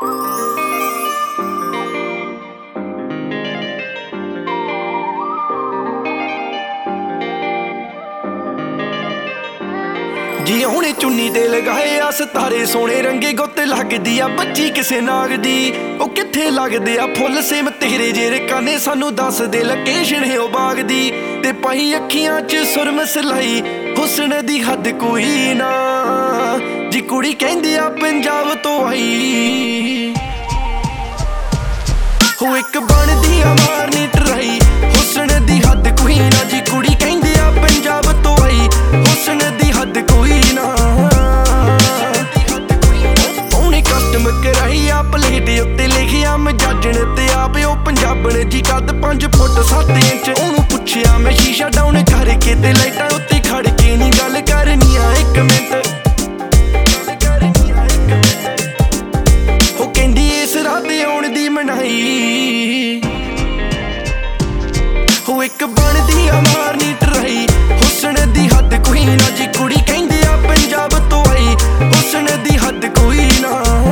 जी हुणे चुन्नी ते लगाए आ सितारे सोने रंगे गुत्ते लगदी आ बच्ची किसे नाग दी ओ कित्थे लगदे आ फुੱਲ सेम तेरे जेरे काने सानू दस दे लोकेशन है ओ बाग दी ते पाई अखियां च सुरम सलाई हुस्न दी हद कोई ना जी कुड़ी कहंदी आ पंजाब तो आई हो एक बनदी आ मारनी टराई हुस्न दी हद कोई ना जी कुड़ी कहंदी आ पंजाब तो आई हुस्न दी हद कोई ना ਉਹਨੇ ਕਸਟਮ ਕਰਾਈ ਆ ਪਲੇਟ ਉੱਤੇ ਲਿਖਿਆ ਮੈਂ ਜੱਜਣ ਤੇ ਆਪੇ ਉਹ ਪੰਜਾਬਣ ਜੀ ਕੱਦ 5 ਫੁੱਟ 7 ਇੰਚ ਉਹਨੂੰ ਪੁੱਛਿਆ ਮੈਂ ਸ਼ੀਸ਼ਾ ਡਾਊਨ ਕਰਕੇ ਤੇ ਲਾਈਟਾਂ ਉੱਤੇ ਖੜ ਕੇ ਨਹੀਂ ਗੱਲ ਕਰਨੀ ਆ 1 ਮਿੰਟ ਉਹ ਕਹਿੰਦੀ ਇਸ ਰਾਤ ਆਉਣ ਦੀ ਮਨਾਈ ਹੋ ਇੱਕ ਬਣਦੀ ਆ ਮਾਰਨੀ ਟਰਾਈ ਹੁਸਨ ਦੀ ਹੱਦ ਕੋਈ ਨਾ ਜੀ ਕੁੜੀ ਕਹਿੰਦੀ ਆ ਪੰਜਾਬ ਤੋਂ ਆਈ ਹੁਸਨ ਦੀ ਹੱਦ ਕੋਈ ਨਾ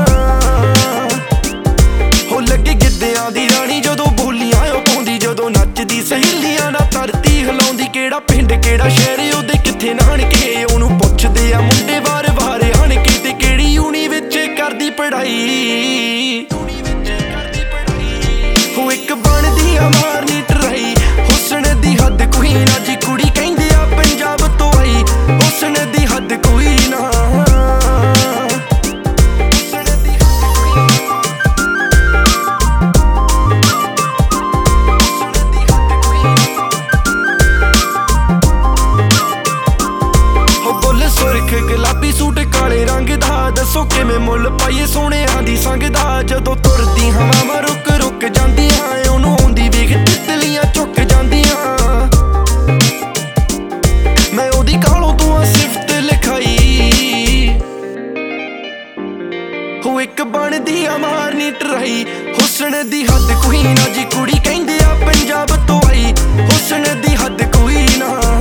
ਹੋ ਲੱਗੇ ਗਿੱਧਿਆਂ ਦੀ ਰਾਣੀ ਜਦੋਂ ਬੋਲੀਆਂ ਉਹ ਪਾਉਂਦੀ ਜਦੋਂ ਨੱਚਦੀ ਸਹੇਲੀਆਂ ਨਾਲ ਧਰਤੀ ਹਿਲਾਉਂਦੀ ਕਿਹੜਾ ਪਿੰਡ ਕਿਹੜਾ ਸ਼ਹਿਰ ਉਹਦੇ ਕਿੱਥੇ ਨਾਨਕੇ ਉਹਨੂੰ ਪੁੱਛਦੇ ਆ ਮੁੰਡੇ ਵਾਰ-ਵਾਰ ਆਣ ਕੇ ਤੇ ਕਿਹੜੀ ਯੂਨੀ ਵਿੱਚ ਕਰਦੀ ਪੜ੍ਹਾਈ ਹੋ ਇੱਕ ਬਣਦੀ ਆ ਮਾਰਨੀ ਟਰਾਈ ਹੁਸਨ ਦੀ ਹੱਦ ਕੋਈ ਨਾ ਜੀ ਕੁੜੀ ਕਹਿੰਦੀ ਆ ਪੰਜਾਬ ਤੋਂ ਆਈ ਹੁਸਨ ਦੀ ਹੱਦ ਕੋਈ ਨਾ ਸੁਰਖ ਗੁਲਾਬੀ ਸੂਟ ਕਾਲੇ ਰੰਗ ਦਾ ਦੱਸੋ ਕਿਵੇਂ ਮੁੱਲ ਪਾਈਏ ਸੋਹਣਿਆਂ ਦੀ ਸੰਗ ਦਾ ਜਦੋਂ ਤੁਰਦੀ ਹਵਾਵਾਂ ਰੁਕ ਰੁਕ ਜਾਂਦੀਆਂ ਉਹਨੂੰ ਆਉਂਦੀ ਵੇਖ ਤਿਤਲੀਆਂ ਝੁੱਕ ਜਾਂਦੀਆਂ ਮੈਂ ਉਹਦੀ ਕਾਲੋਂ ਤੋਂ ਸਿਫਤ ਲਿਖਾਈ ਹੋ ਇੱਕ ਬਣਦੀ ਆ ਮਾਰਨੀ ਟਰਾਈ ਹੁਸਨ ਦੀ ਹੱਦ ਕੋਈ ਨਾ ਜੀ ਕੁੜੀ ਕਹਿੰਦੀ ਆ ਪੰਜਾਬ ਤੋਂ ਆਈ ਹੁਸਨ ਦੀ ਹੱਦ ਕੋਈ ਨਾ